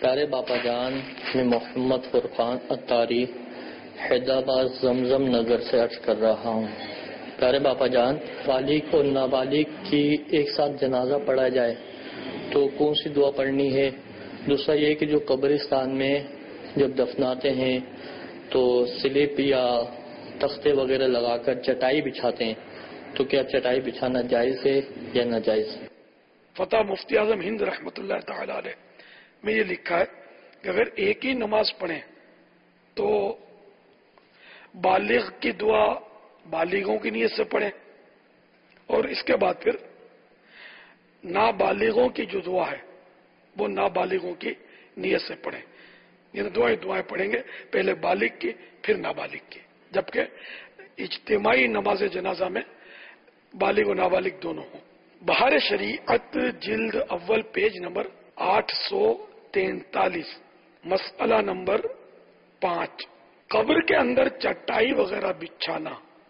پیارے باپا جان، میں محمد فرقان اتاری حیدرآباد زمزم نگر سے عرض کر رہا ہوں۔ پیارے باپا جان، بالغ اور نابالغ کی ایک ساتھ جنازہ پڑھا جائے تو کون سی دعا پڑھنی ہے؟ دوسرا یہ کہ جو قبرستان میں جب دفناتے ہیں تو سلپ یا تختے وغیرہ لگا کر چٹائی بچھاتے ہیں، تو کیا چٹائی بچھانا جائز ہے یا ناجائز؟ فتح مفتی اعظم ہند رحمۃ اللہ تعالی علیہ میں یہ لکھا ہے کہ اگر ایک ہی نماز پڑھیں تو بالغ کی دعا بالغوں کی نیت سے پڑھیں، اور اس کے بعد پھر نابالغوں کی جو دعا ہے وہ نابالغوں کی نیت سے پڑھیں، یعنی دعائیں پڑھیں گے، پہلے بالغ کی پھر نابالغ کی، جبکہ اجتماعی نماز جنازہ میں بالغ و نابالغ دونوں ہوں۔ بہار شریعت جلد اول پیج نمبر 843، مسئلہ نمبر 5، قبر کے اندر چٹائی وغیرہ بچھانا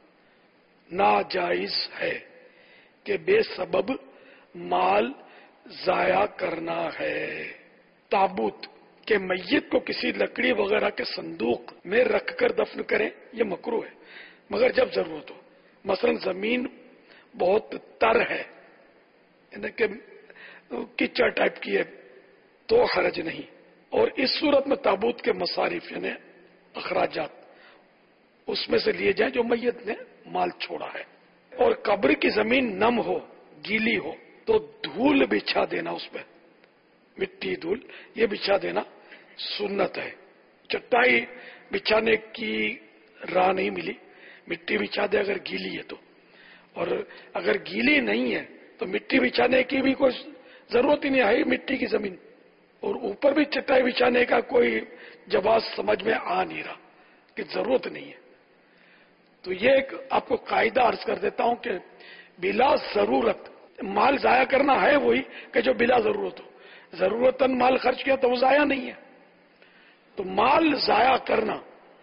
ناجائز ہے کہ بے سبب مال ضائع کرنا ہے۔ تابوت کہ میت کو کسی لکڑی وغیرہ کے صندوق میں رکھ کر دفن کریں، یہ مکروہ ہے مگر جب ضرورت ہو، مثلا زمین بہت تر ہے، یعنی کہ کچڑ ٹائپ کی ہے تو حرج نہیں، اور اس صورت میں تابوت کے مصارف یعنی اخراجات اس میں سے لیے جائیں جو میت نے مال چھوڑا ہے۔ اور قبر کی زمین نم ہو، گیلی ہو تو دھول بچھا دینا، اس پہ مٹی دھول یہ بچھا دینا سنت ہے۔ چٹائی بچھانے کی راہ نہیں ملی، مٹی بچھا دے اگر گیلی ہے تو، اور اگر گیلی نہیں ہے تو مٹی بچھانے کی بھی کوئی ضرورت ہی نہیں ہے، مٹی کی زمین، اور اوپر بھی چٹائی بچھانے کا کوئی جواز سمجھ میں آ نہیں رہا کہ ضرورت نہیں ہے۔ تو یہ ایک آپ کو قاعدہ عرض کر دیتا ہوں کہ بلا ضرورت مال ضائع کرنا ہے وہی کہ جو بلا ضرورت ہو، ضرورتاً مال خرچ کیا تو وہ ضائع نہیں ہے، تو مال ضائع کرنا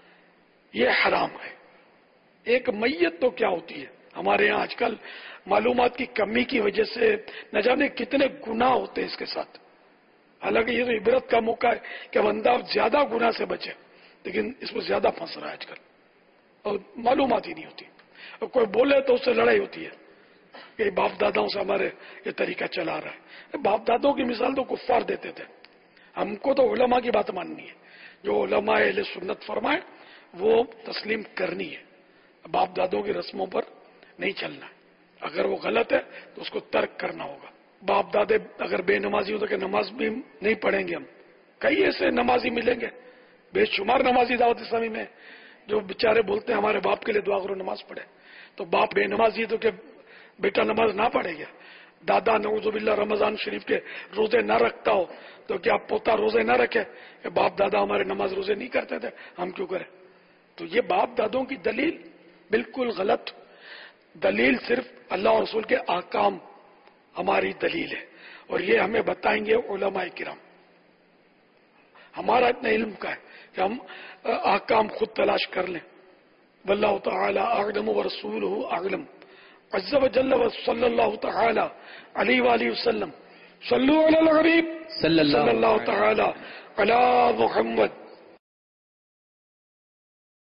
یہ حرام ہے۔ ایک میت تو کیا ہوتی ہے، ہمارے یہاں آج کل معلومات کی کمی کی وجہ سے نہ جانے کتنے گناہ ہوتے ہیں اس کے ساتھ، حالانکہ یہ تو عبرت کا موقع ہے کہ بندہ زیادہ گناہ سے بچے، لیکن اس میں زیادہ پھنس رہا ہے آج کل، اور معلومات ہی نہیں ہوتی، اور کوئی بولے تو اس سے لڑائی ہوتی ہے کہ باپ داداؤں سے ہمارے یہ طریقہ چلا رہا ہے۔ باپ دادوں کی مثال تو کفار دیتے تھے، ہم کو تو علماء کی بات ماننی ہے، جو علماء اہل سنت فرمائے وہ تسلیم کرنی ہے، باپ دادوں کی رسموں پر نہیں چلنا ہے، اگر وہ غلط ہے تو اس کو ترک کرنا ہوگا۔ باپ دادے اگر بے نمازی ہو تو کہ نماز بھی نہیں پڑھیں گے ہم، کئی ایسے نمازی ملیں گے، بے شمار نمازی دعوت اسلامی میں جو بیچارے بولتے ہیں ہمارے باپ کے لیے دعا کرو نماز پڑھے، تو باپ بے نمازی تو کہ بیٹا نماز نہ پڑھے گا، دادا نعوذ باللہ رمضان شریف کے روزے نہ رکھتا ہو تو کیا پوتا روزے نہ رکھے کہ باپ دادا ہمارے نماز روزے نہیں کرتے تھے ہم کیوں کریں؟ تو یہ باپ دادوں کی دلیل بالکل غلط دلیل، صرف اللہ اور رسول کے احکام ہماری دلیل ہے، اور یہ ہمیں بتائیں گے علماء کرام۔ ہمارا اتنا علم کا ہے کہ ہم احکام خود تلاش کر لیں، واللہ تعالی اعلم ورسولہ اعلم عز وجل وصلی اللہ تعالی علیہ وآلہ وسلم صلو علی الغریب صلی اللہ تعالی علی محمد